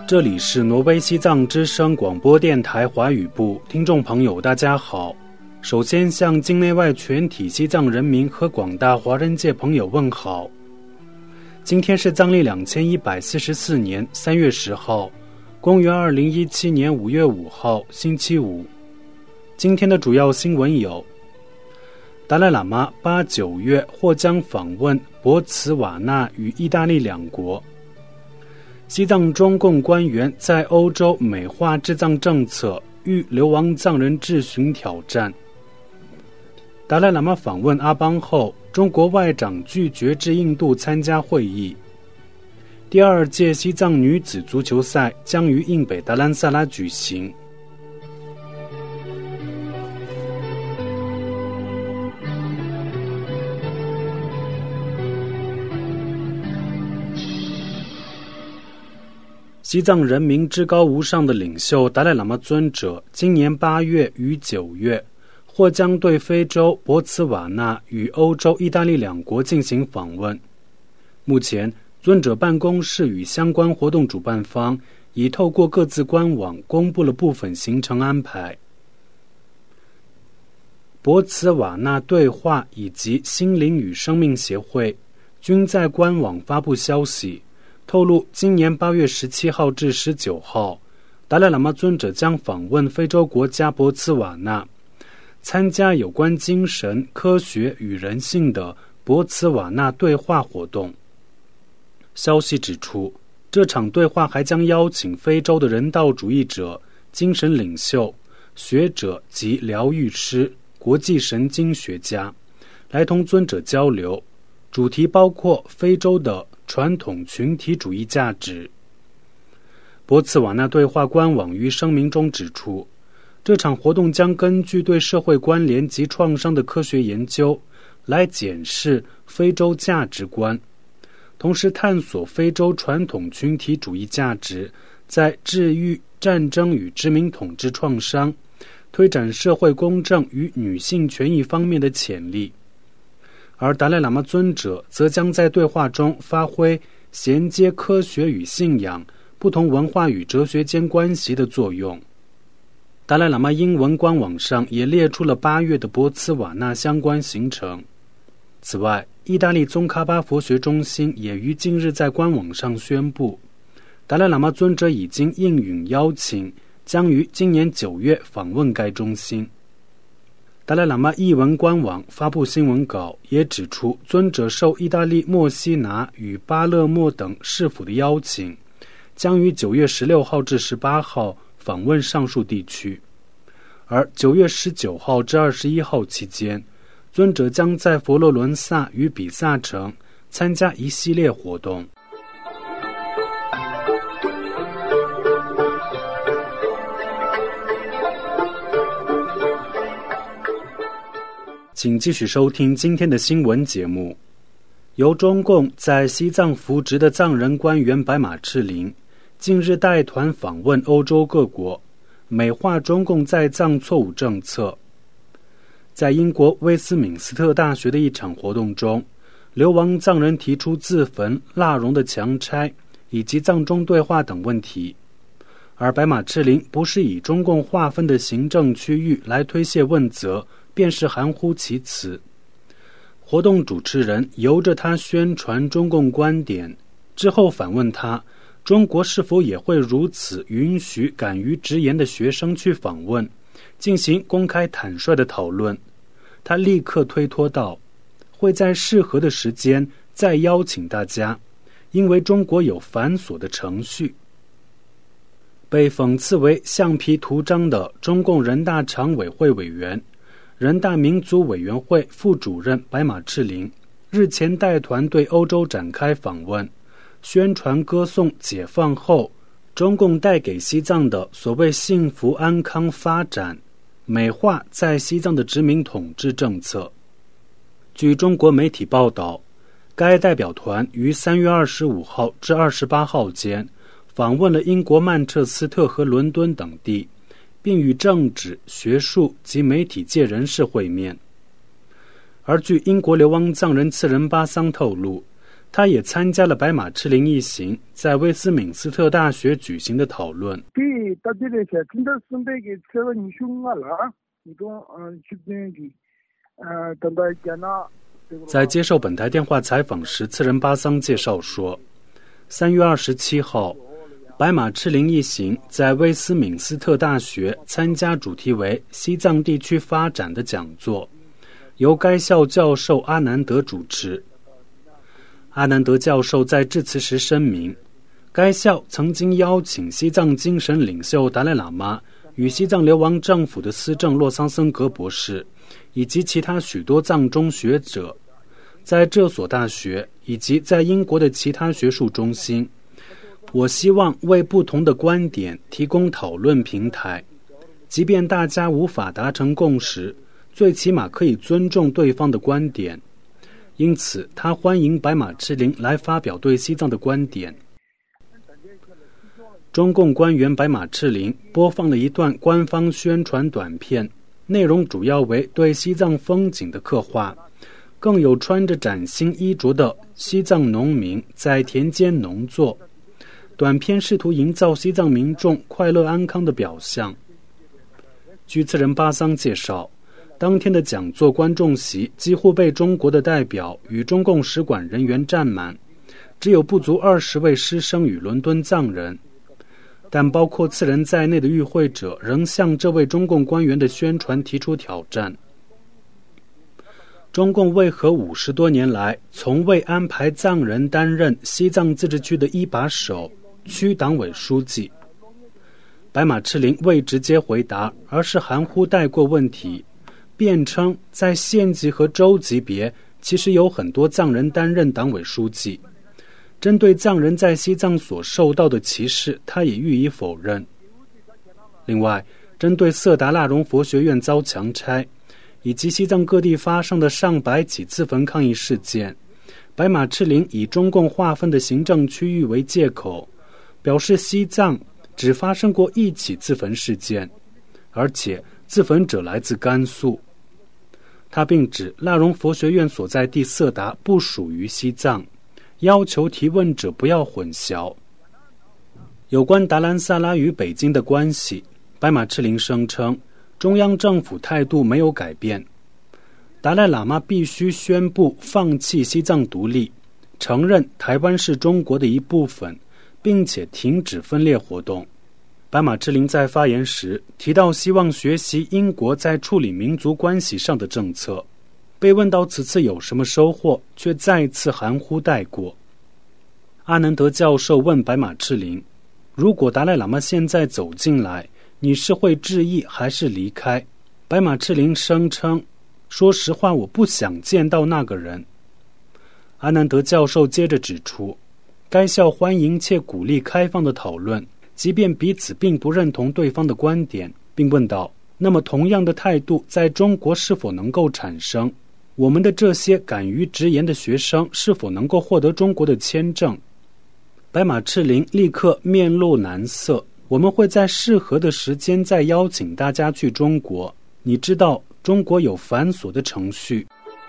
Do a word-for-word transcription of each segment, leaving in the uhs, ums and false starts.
这里是挪威西藏之声广播电台华语部，听众朋友大家好。首先向境内外全体西藏人民和广大华人界朋友问好。今天是藏历两千一百四十四年三月十号，公元二零一七年五月五号，星期五。今天的主要新闻有：达赖喇嘛八九月或将访问博茨瓦纳与意大利两国。西藏中共官员在欧洲美化治藏政策，遇流亡藏人质询挑战。达赖喇嘛访问阿邦后，中国外长拒绝至印度参加会议。第二届西藏女子足球赛将于印北达兰萨拉举行。西藏人民至高无上的领袖达赖喇嘛尊者今年八月与九月或将对非洲博茨瓦纳与欧洲意大利两国进行访问。目前尊者办公室与相关活动主办方已透过各自官网公布了部分行程安排。博茨瓦纳对话以及心灵与生命协会均在官网发布消息，透露今年八月十七号至十九号，达赖喇嘛尊者将访问非洲国家博茨瓦纳，参加有关精神、科学与人性的博茨瓦纳对话活动。消息指出，这场对话还将邀请非洲的人道主义者、精神领袖、学者及疗愈师、国际神经学家来同尊者交流，主题包括非洲的传统群体主义价值。博茨瓦纳对话官网于声明中指出，这场活动将根据对社会关联及创伤的科学研究来检视非洲价值观，同时探索非洲传统群体主义价值在治愈战争与殖民统治创伤、推展社会公正与女性权益方面的潜力。而达赖喇嘛尊者则将在对话中发挥衔接科学与信仰、不同文化与哲学间关系的作用。达赖喇嘛英文官网上也列出了八月的博茨瓦纳相关行程。此外，意大利宗喀巴佛学中心也于近日在官网上宣布，达赖喇嘛尊者已经应允邀请，将于今年九月访问该中心。达赖喇嘛译文官网发布新闻稿，也指出尊者受意大利墨西拿与巴勒莫等市府的邀请，将于九月十六号至十八号访问上述地区。而九月十九号至二十一号期间，尊者将在佛罗伦萨与比萨城参加一系列活动。请继续收听今天的新闻节目。由中共在西藏扶植的藏人官员白马赤林近日带团访问欧洲各国，美化中共在藏错误政策。在英国威斯敏斯特大学的一场活动中，流亡藏人提出自焚、蜡熔的强拆以及藏中对话等问题，而白马赤林不是以中共划分的行政区域来推卸问责，便是含糊其辞。活动主持人由着他宣传中共观点，之后反问他，中国是否也会如此允许敢于直言的学生去访问，进行公开坦率的讨论。他立刻推脱道，会在适合的时间再邀请大家，因为中国有繁琐的程序。被讽刺为橡皮图章的中共人大常委会委员、人大民族委员会副主任白马赤林日前带团对欧洲展开访问，宣传歌颂解放后中共带给西藏的所谓幸福安康发展，美化在西藏的殖民统治政策。据中国媒体报道，该代表团于三月二十五号至二十八号间访问了英国曼彻斯特和伦敦等地，并与政治、学术及媒体界人士会面。而据英国流亡藏人次仁巴桑透露， 他也参加了白马赤林一行在威斯敏斯特大学举行的讨论。在接受本台电话采访时，次仁巴桑介绍说，三月二十七号，白马赤林一行在威斯敏斯特大学参加主题为西藏地区发展的讲座，由该校教授阿南德主持。阿南德教授在致辞时声明，该校曾经邀请西藏精神领袖达赖喇嘛与西藏流亡政府的司政洛桑森格博士以及其他许多藏中学者，在这所大学以及在英国的其他学术中心，我希望为不同的观点提供讨论平台，即便大家无法达成共识，最起码可以尊重对方的观点。因此他欢迎白马赤林来发表对西藏的观点。中共官员白马赤林播放了一段官方宣传短片，内容主要为对西藏风景的刻画，更有穿着崭新衣着的西藏农民在田间农作。短片试图营造西藏民众快乐安康的表象。据次仁巴桑介绍，当天的讲座观众席几乎被中国的代表与中共使馆人员占满，只有不足二十位师生与伦敦藏人，但包括次仁在内的与会者仍向这位中共官员的宣传提出挑战。中共为何五十多年来从未安排藏人担任西藏自治区的一把手、区党委书记？白马赤林未直接回答，而是含糊带过问题，辩称在县级和州级别其实有很多藏人担任党委书记。针对藏人在西藏所受到的歧视，他也予以否认。另外，针对色达腊荣佛学院遭强拆以及西藏各地发生的上百起自焚抗议事件，白马赤林以中共划分的行政区域为借口，表示西藏只发生过一起自焚事件，而且自焚者来自甘肃。他并指腊荣佛学院所在地色达不属于西藏，要求提问者不要混淆。有关达兰萨拉与北京的关系，白马赤林声称中央政府态度没有改变，达赖喇嘛必须宣布放弃西藏独立，承认台湾是中国的一部分，并且停止分裂活动。白马赤林在发言时提到希望学习英国在处理民族关系上的政策，被问到此次有什么收获，却再次含糊带过。阿南德教授问白马赤林，如果达赖喇嘛现在走进来，你是会致意还是离开？白马赤林声称，说实话我不想见到那个人。阿南德教授接着指出，该校欢迎且鼓励开放的讨论，即便彼此并不认同对方的观点，并问道，那么同样的态度在中国是否能够产生？我们的这些敢于直言的学生是否能够获得中国的签证？白马赤林立刻面露难色，我们会在适合的时间再邀请大家去中国。你知道，中国有繁琐的程序。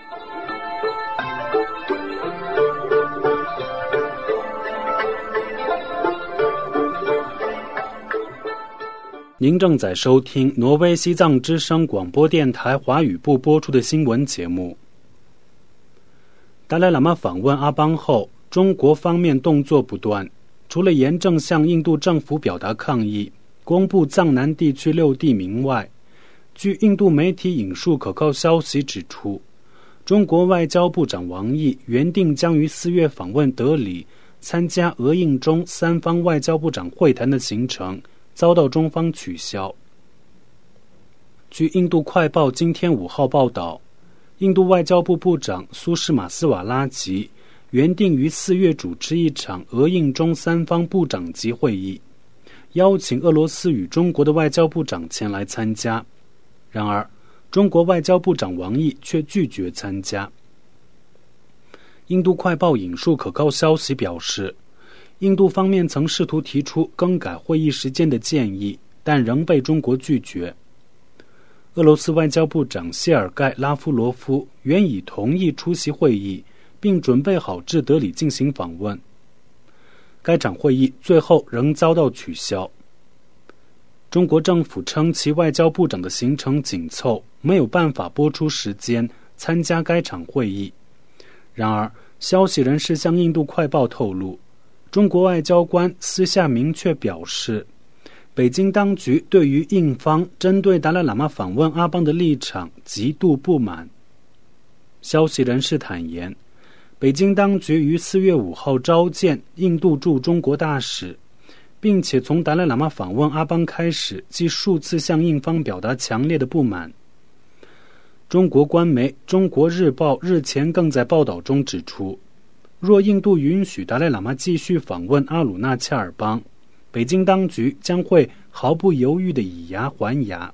您正在收听挪威西藏之声广播电台华语部播出的新闻节目。达赖喇嘛访问阿邦后，中国方面动作不断，除了严正向印度政府表达抗议，公布藏南地区六地名外，据印度媒体引述可靠消息指出，中国外交部长王毅原定将于四月访问德里，参加俄印中三方外交部长会谈的行程遭到中方取消。据印度快报今天五号报道，印度外交部部长苏什马斯瓦拉吉原定于四月主持一场俄印中三方部长级会议，邀请俄罗斯与中国的外交部长前来参加。然而，中国外交部长王毅却拒绝参加。印度快报引述可靠消息表示，印度方面曾试图提出更改会议时间的建议，但仍被中国拒绝。俄罗斯外交部长谢尔盖拉夫罗夫原已同意出席会议， 并准备好至德里进行访问。该场会议最后仍遭到取消。中国政府称其外交部长的行程紧凑，没有办法拨出时间参加该场会议。然而，消息人士向印度快报透露，中国外交官私下明确表示，北京当局对于印方针对达赖喇嘛访问阿邦的立场极度不满。消息人士坦言，北京当局于四月五号召见印度驻中国大使，并且从达赖喇嘛访问阿邦开始，即数次向印方表达强烈的不满。中国官媒《中国日报》日前更在报道中指出，若印度允许达赖喇嘛继续访问阿鲁纳恰尔邦，北京当局将会毫不犹豫地以牙还牙。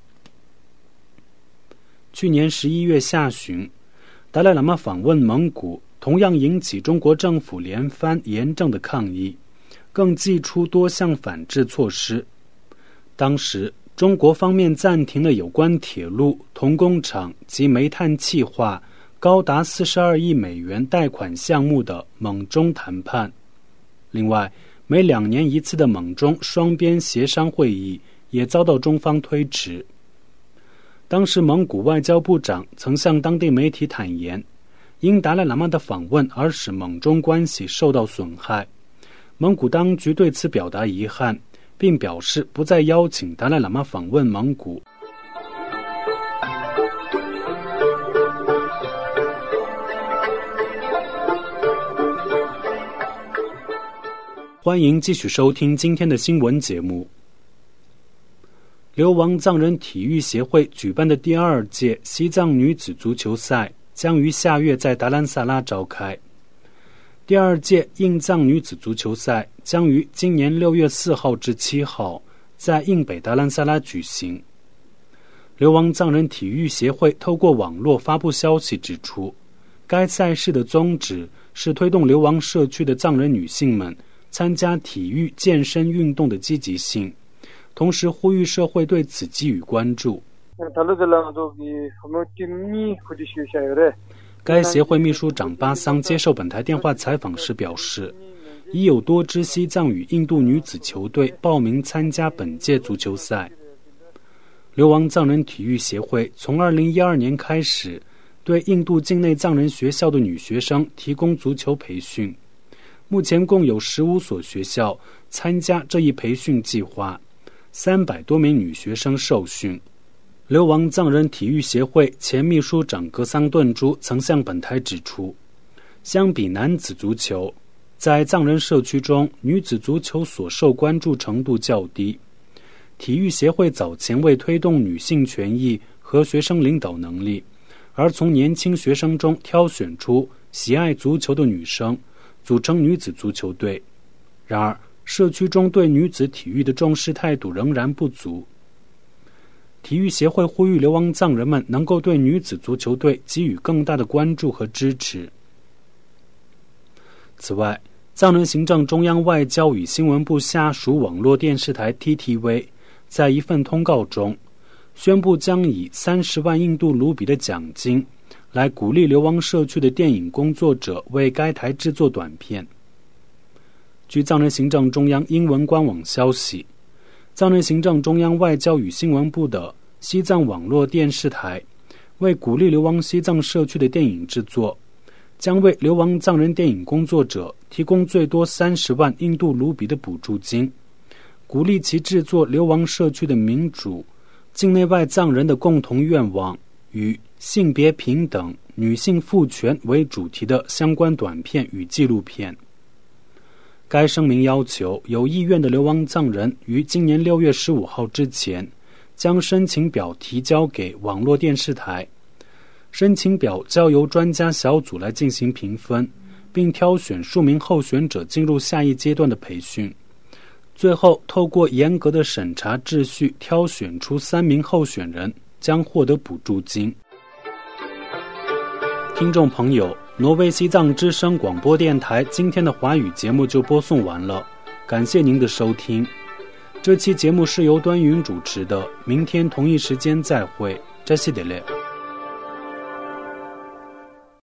去年十一月下旬，达赖喇嘛访问蒙古，同样引起中国政府连番严正的抗议，更祭出多项反制措施。当时，中国方面暂停了有关铁路、铜工厂及煤炭气化高达四十二亿美元贷款项目的蒙中谈判。另外，每两年一次的蒙中双边协商会议也遭到中方推迟。当时蒙古外交部长曾向当地媒体坦言，因达赖喇嘛的访问而使蒙中关系受到损害。蒙古当局对此表达遗憾，并表示不再邀请达赖喇嘛访问蒙古。欢迎继续收听今天的新闻节目。流亡藏人体育协会举办的第二届西藏女子足球赛将于下月在达兰萨拉召开。第二届印藏女子足球赛将于今年六月四号至七号在印北达兰萨拉举行。流亡藏人体育协会透过网络发布消息指出，该赛事的宗旨是推动流亡社区的藏人女性们参加体育健身运动的积极性，同时呼吁社会对此给予关注。该协会秘书长巴桑接受本台电话采访时表示，已有多支西藏与印度女子球队报名参加本届足球赛。流亡藏人体育协会从二零一二年开始对印度境内藏人学校的女学生提供足球培训，目前共有十五所学校参加这一培训计划，三百多名女学生受训。流亡藏人体育协会前秘书长格桑顿珠曾向本台指出，相比男子足球，在藏人社区中，女子足球所受关注程度较低。体育协会早前为推动女性权益和学生领导能力，而从年轻学生中挑选出喜爱足球的女生，组成女子足球队。然而，社区中对女子体育的重视态度仍然不足。体育协会呼吁流亡藏人们能够对女子足球队给予更大的关注和支持。此外，藏人行政中央外交与新闻部下属网络电视台 T T V 在一份通告中宣布，将以三十万印度卢比的奖金来鼓励流亡社区的电影工作者为该台制作短片。据藏人行政中央英文官网消息，藏人行政中央外交与新闻部的西藏网络电视台为鼓励流亡西藏社区的电影制作，将为流亡藏人电影工作者提供最多三十万印度卢比的补助金，鼓励其制作流亡社区的民主、境内外藏人的共同愿望与性别平等、女性赋权为主题的相关短片与纪录片。该声明要求有意愿的流亡藏人于今年六月十五号之前将申请表提交给网络电视台，申请表交由专家小组来进行评分，并挑选数名候选者进入下一阶段的培训，最后透过严格的审查秩序挑选出三名候选人，将获得补助金。听众朋友，挪威西藏之声广播电台今天的华语节目就播送完了，感谢您的收听。这期节目是由端云主持的，明天同一时间再会，扎西德勒。